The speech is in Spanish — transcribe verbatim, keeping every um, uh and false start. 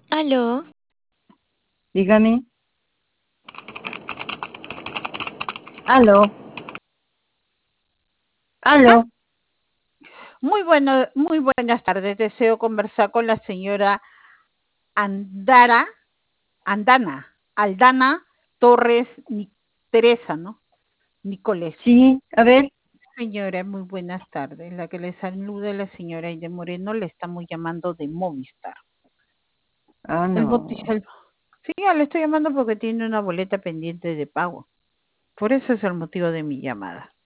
Aló, Dígame. Aló, Ah, aló. muy bueno, muy buenas tardes. Deseo conversar con la señora Andara, Andana, Aldana Torres Ni- Teresa, ¿no? Nicoles. Sí, a ver. Señora, muy buenas tardes. La que le saluda es la señora Aide Moreno, le estamos llamando de Movistar. Ah, El motivo, no. sí, ya le estoy llamando porque tiene una boleta pendiente de pago. Por eso es el motivo de mi llamada.